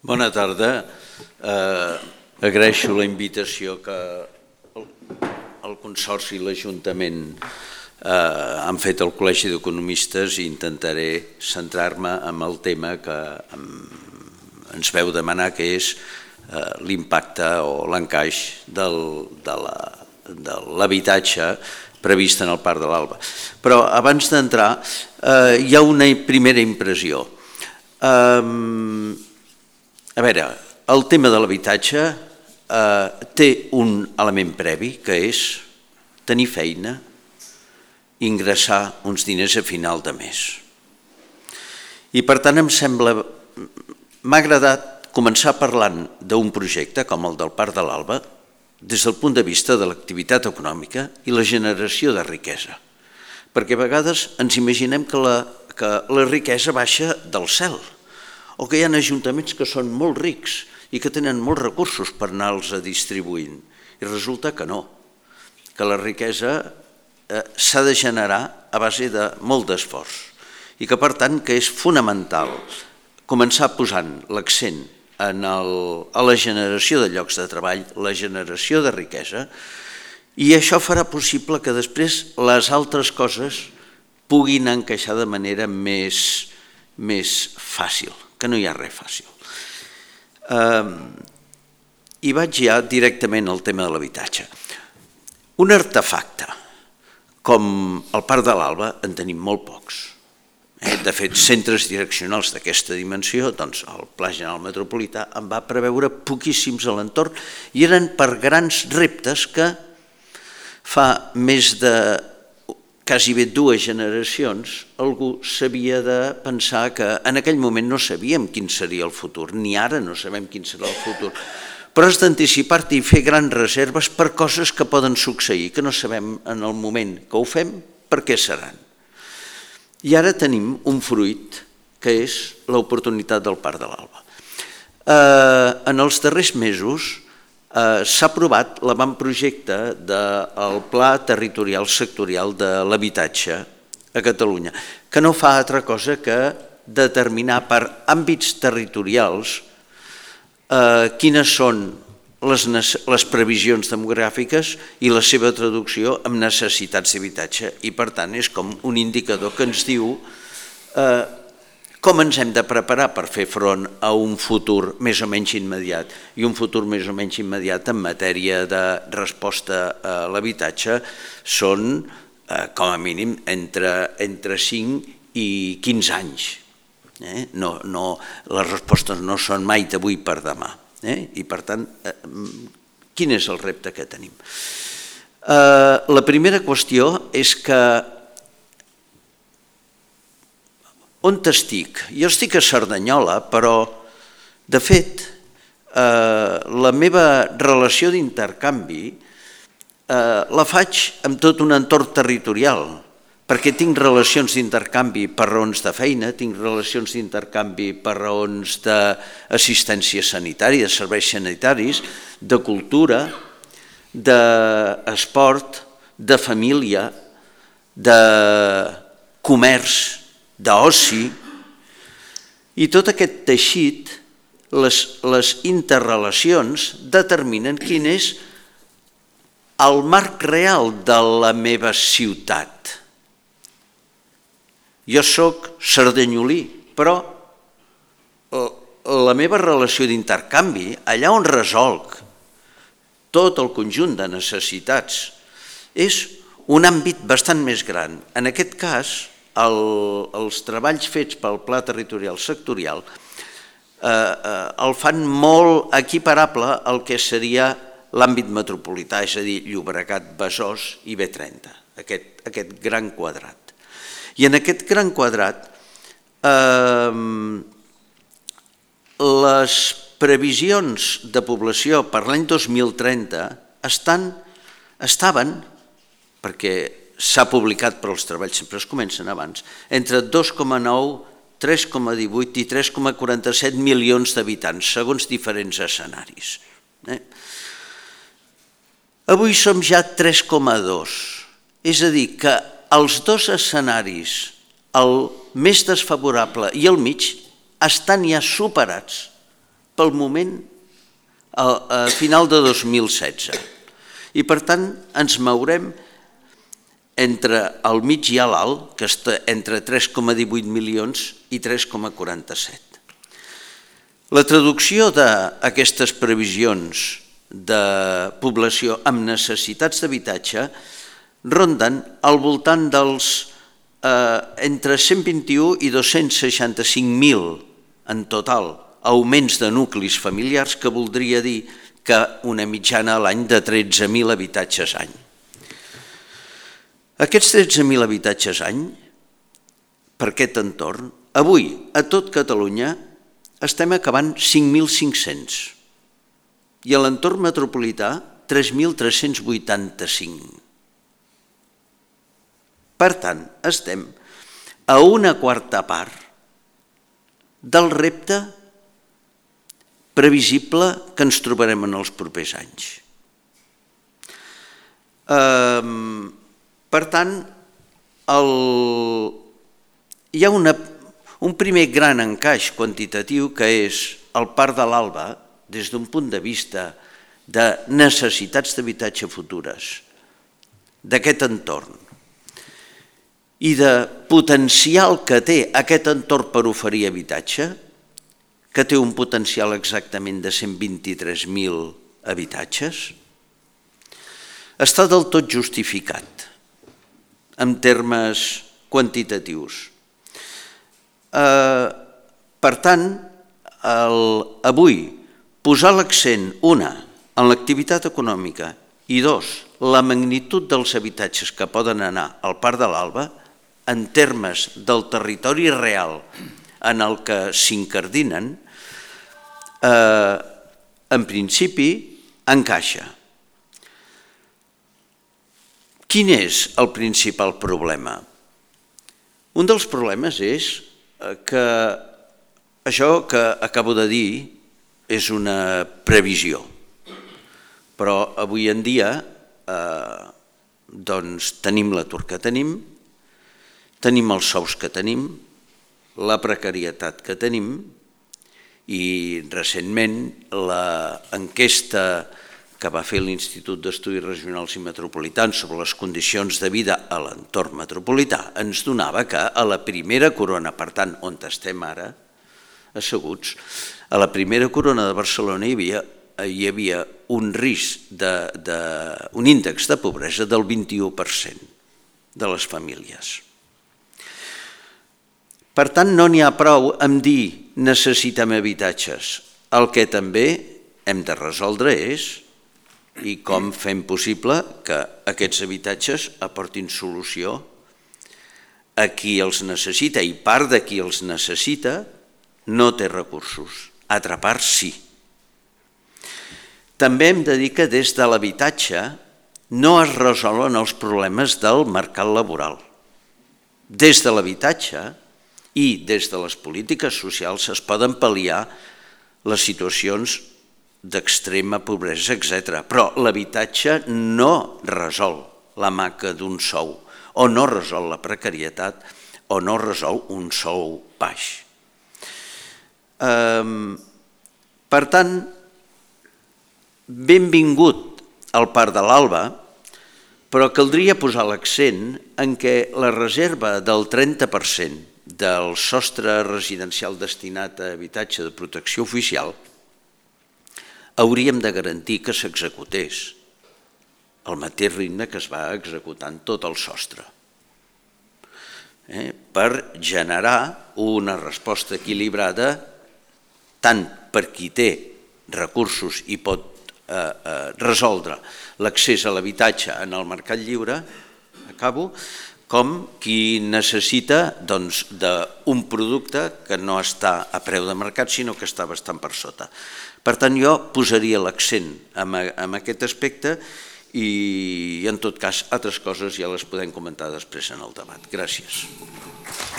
Bona tarda. Agraeixo la invitació que el Consorci i l'Ajuntament han fet al Col·legi d'Economistes i intentaré centrar-me en el tema que ens veu demanar, que és l'impacte o l'encaix de l'habitatge previst en el Parc de l'Alba. Però abans d'entrar hi ha una primera impressió. A veure, el tema de l'habitatge té un element previ, que és tenir feina, ingressar uns diners a final de mes. I per tant m'ha agradat començar parlant d'un projecte com el del Parc de l'Alba des del punt de vista de l'activitat econòmica i la generació de riquesa. Perquè a vegades ens imaginem que la riquesa baixa del cel, o que hi ha ajuntaments que són molt rics i que tenen molts recursos per anar-los distribuint. I resulta que no, que la riquesa s'ha de generar a base de molt d'esforç i que per tant que és fonamental començar posant l'accent a la generació de llocs de treball, la generació de riquesa, i això farà possible que després les altres coses puguin encaixar de manera més fàcil, que no hi ha res fàcil. I vaig ja directament al tema de l'habitatge. Un artefacte com el Parc de l'Alba en tenim molt pocs. De fet, centres direccionals d'aquesta dimensió, doncs el Pla General Metropolità en va preveure poquíssims a l'entorn i eren per grans reptes que fa més de quasi bé 2 generacions algú s'havia de pensar que en aquell moment no sabíem quin seria el futur, ni ara no sabem quin serà el futur, però has d'anticipar-te i fer grans reserves per coses que poden succeir, que no sabem en el moment que ho fem per què seran. I ara tenim un fruit que és l'oportunitat del Parc de l'Alba. En els darrers mesos s'ha aprovat l'avantprojecte del Pla Territorial Sectorial de l'Habitatge a Catalunya, que no fa altra cosa que determinar per àmbits territorials quines són les previsions demogràfiques i la seva traducció en necessitats d'habitatge. I per tant és com un indicador que ens diu com ens hem de preparar per fer front a un futur més o menys immediat. I un futur més o menys immediat en matèria de resposta a l'habitatge són, com a mínim, entre 5 i 15 anys. Les respostes no són mai d'avui per demà. I per tant, quin és el repte que tenim? La primera qüestió és que on estic? Jo estic a Cerdanyola, però, de fet, la meva relació d'intercanvi la faig amb tot un entorn territorial, perquè tinc relacions d'intercanvi per raons de feina, tinc relacions d'intercanvi per raons d'assistència sanitària, de serveis sanitaris, de cultura, d'esport, de família, de comerç, d'oci, i tot aquest teixit, les interrelacions determinen quin és el marc real de la meva ciutat. Jo soc cerdanyolí, però la meva relació d'intercanvi, allà on resolc tot el conjunt de necessitats, és un àmbit bastant més gran. En aquest cas, els treballs fets pel Pla Territorial Sectorial el fan molt equiparable al que seria l'àmbit metropolità, és a dir, Llobregat, Besòs i B30, aquest gran quadrat. I en aquest gran quadrat les previsions de població per l'any 2030 estaven, perquè s'ha publicat per als treballs, sempre es comencen abans, entre 2,9, 3,18 i 3,47 milions d'habitants, segons diferents escenaris. Avui som ja 3,2, és a dir, que els dos escenaris, el més desfavorable i el mig, estan ja superats pel moment a final de 2016. I per tant ens mourem entre el mig i l'alt, que està entre 3,18 milions i 3,47. La traducció d'aquestes previsions de població amb necessitats d'habitatge ronden al voltant dels entre 121 i 265.000 en total augments de nuclis familiars, que voldria dir que una mitjana a l'any de 13.000 habitatges any. Aquests 13.000 habitatges any, per aquest entorn, avui a tot Catalunya estem acabant 5.500 i a l'entorn metropolità 3.385. Per tant, estem a una quarta part del repte previsible que ens trobarem en els propers anys. Per tant, hi ha un primer gran encaix quantitatiu que és el Parc de l'Alba, des d'un punt de vista de necessitats d'habitatge futures d'aquest entorn i de potencial que té aquest entorn per oferir habitatge, que té un potencial exactament de 123.000 habitatges, està del tot justificat en termes quantitatius. Per tant, avui posar l'accent, una, en l'activitat econòmica i dos, la magnitud dels habitatges que poden anar al Parc de l'Alba en termes del territori real en el que s'incardinen, en principi encaixa. Quin és el principal problema? Un dels problemes és que això que acabo de dir és una previsió, però avui en dia tenim l'atur que tenim els sous que tenim, la precarietat que tenim i recentment l'enquesta que va fer l'Institut d'Estudis Regionals i Metropolitans sobre les condicions de vida a l'entorn metropolità ens donava que a la primera corona, per tant, on estem ara asseguts, a la primera corona de Barcelona hi havia un risc, un índex de pobresa del 21% de les famílies. Per tant, no n'hi ha prou amb dir necessitem habitatges. El que també hem de resoldre és i com fem possible que aquests habitatges aportin solució a qui els necessita, i part de qui els necessita no té recursos. Altra part sí. També hem de dir que des de l'habitatge no es resolen els problemes del mercat laboral. Des de l'habitatge i des de les polítiques socials es poden pal·liar les situacions d'extrema pobresa, etc. Però l'habitatge no resol la manca d'un sou, o no resol la precarietat, o no resol un sou baix. Per tant, benvingut al Parc de l'Alba, però caldria posar l'accent en què la reserva del 30% del sostre residencial destinat a habitatge de protecció oficial hauríem de garantir que s'executés al mateix ritme que es va executant tot el sostre, per generar una resposta equilibrada tant per qui té recursos i pot resoldre l'accés a l'habitatge en el mercat lliure, acabo, com qui necessita d'un producte que no està a preu de mercat, sinó que està bastant per sota. Per tant, jo posaria l'accent en aquest aspecte i, en tot cas, altres coses ja les podem comentar després en el debat. Gràcies.